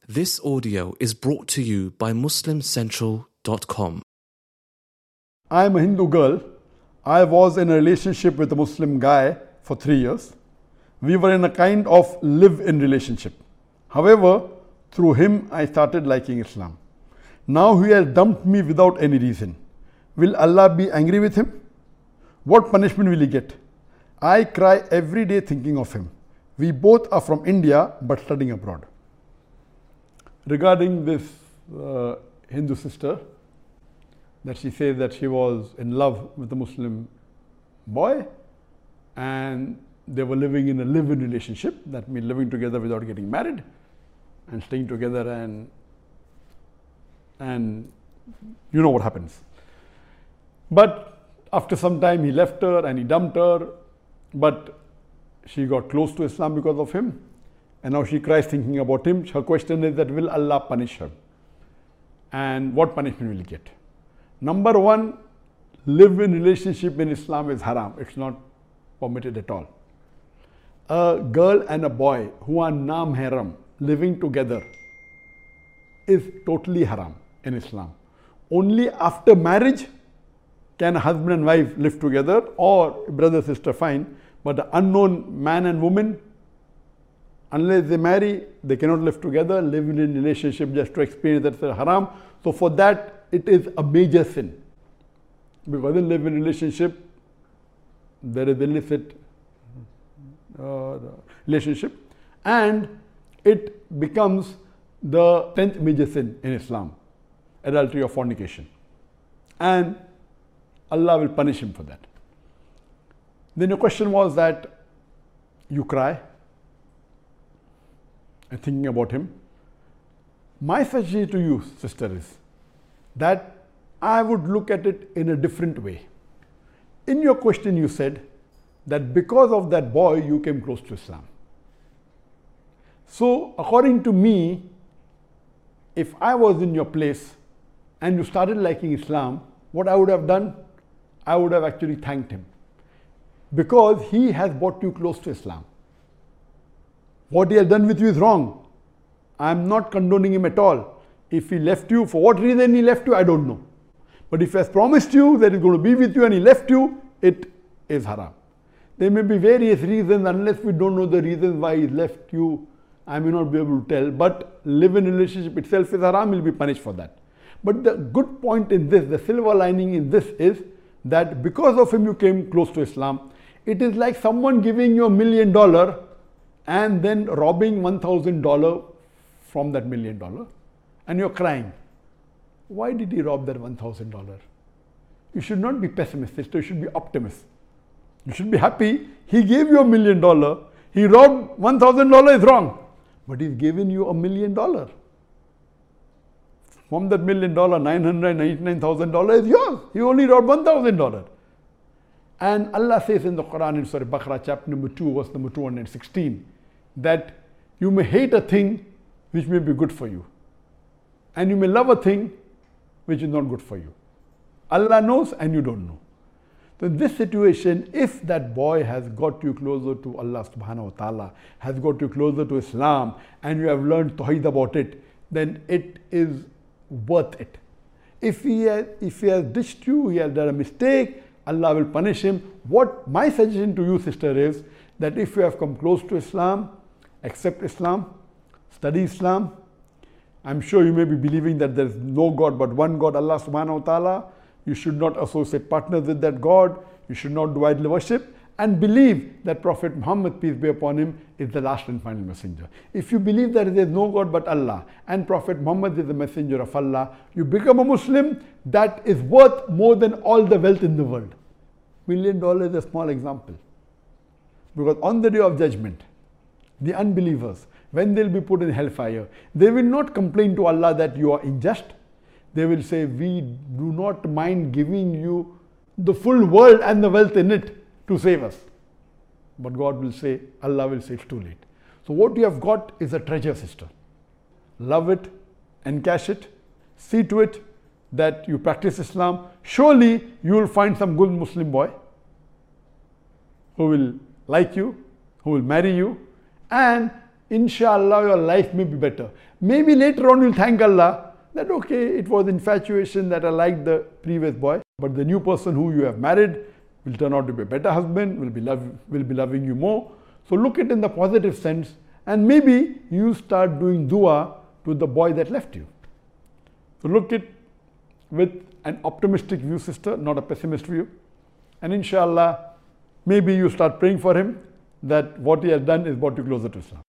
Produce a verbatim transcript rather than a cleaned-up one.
This audio is brought to you by Muslim Central dot com. I am a Hindu girl. I was in a relationship with a Muslim guy for three years. We were in a kind of live-in relationship. However, through him, I started liking Islam. Now he has dumped me without any reason. Will Allah be angry with him? What punishment will he get? I cry every day thinking of him. We both are from India but studying abroad. Regarding this uh, Hindu sister, that she says that she was in love with a Muslim boy and they were living in a live-in relationship. That means living together without getting married and staying together, and and you know what happens. But after some time he left her and he dumped her, but she got close to Islam because of him, and now she cries thinking about him. Her question is that will Allah punish her, and what punishment will he get? Number one, live-in relationship in Islam is haram. It's not permitted at all. A girl and a boy who are nam-haram living together is totally haram in Islam. Only after marriage can a husband and wife live together, or brother sister fine, but an unknown man and woman, unless they marry, they cannot live together. Living in relationship just to experience that's a haram. So for that, it is a major sin. Because in living relationship, there is illicit uh, relationship, and it becomes the tenth major sin in Islam, adultery or fornication. And Allah will punish him for that. Then your question was that you cry and thinking about him. My suggestion to you, sister, is that I would look at it in a different way. In your question, you said that because of that boy, you came close to Islam. So, according to me, if I was in your place and you started liking Islam, what I would have done, I would have actually thanked him, because he has brought you close to Islam. What he has done with you is wrong. I am not condoning him at all. If he left you, for what reason he left you, I don't know. But if he has promised you that he's going to be with you and he left you, it is haram. There may be various reasons. Unless we don't know the reasons why he left you, I may not be able to tell. But live-in relationship itself is haram, he will be punished for that. But the good point in this, the silver lining in this is that because of him you came close to Islam. It is like someone giving you a million dollar and then robbing one thousand dollars from that million dollar, and you're crying. Why did he rob that one thousand dollars? You should not be pessimistic, you should be optimist. You should be happy. He gave you a million dollar. He robbed one thousand dollars is wrong, but he's given you a million dollar. From that million dollar, nine hundred ninety-nine thousand dollars is yours. He only robbed one thousand dollars. And Allah says in the Quran in Surah Baqarah, chapter number two, verse number two hundred sixteen, that you may hate a thing which may be good for you, and you may love a thing which is not good for you. Allah knows and you don't know. So in this situation, if that boy has got you closer to Allah subhanahu wa ta'ala, has got you closer to Islam, and you have learned tawheed about it, then it is worth it. If he has, if he has ditched you, he has done a mistake, Allah will punish him. What my suggestion to you, sister, is that if you have come close to Islam, accept Islam, study Islam. I'm sure you may be believing that there is no God but one God, Allah subhanahu wa ta'ala. You should not associate partners with that God. You should not do idol worship, and believe that Prophet Muhammad, peace be upon him, is the last and final messenger. If you believe that there is no God but Allah and Prophet Muhammad is the messenger of Allah, you become a Muslim. That is worth more than all the wealth in the world. Million dollars is a small example. Because on the day of judgment, the unbelievers, when they'll be put in hellfire, they will not complain to Allah that you are unjust. They will say, we do not mind giving you the full world and the wealth in it to save us. But God will say, Allah will say, it's too late. So what you have got is a treasure, sister. Love it, encash it, see to it that you practice Islam. Surely you will find some good Muslim boy who will like you, who will marry you, and inshallah your life may be better. Maybe later on you'll thank Allah that okay, it was infatuation that I liked the previous boy, but the new person who you have married will turn out to be a better husband, will be love, will be loving you more. So look at it in the positive sense, and maybe you start doing dua to the boy that left you. So look at with an optimistic view, sister, not a pessimist view. And inshallah, maybe you start praying for him that what he has done is brought you closer to Islam.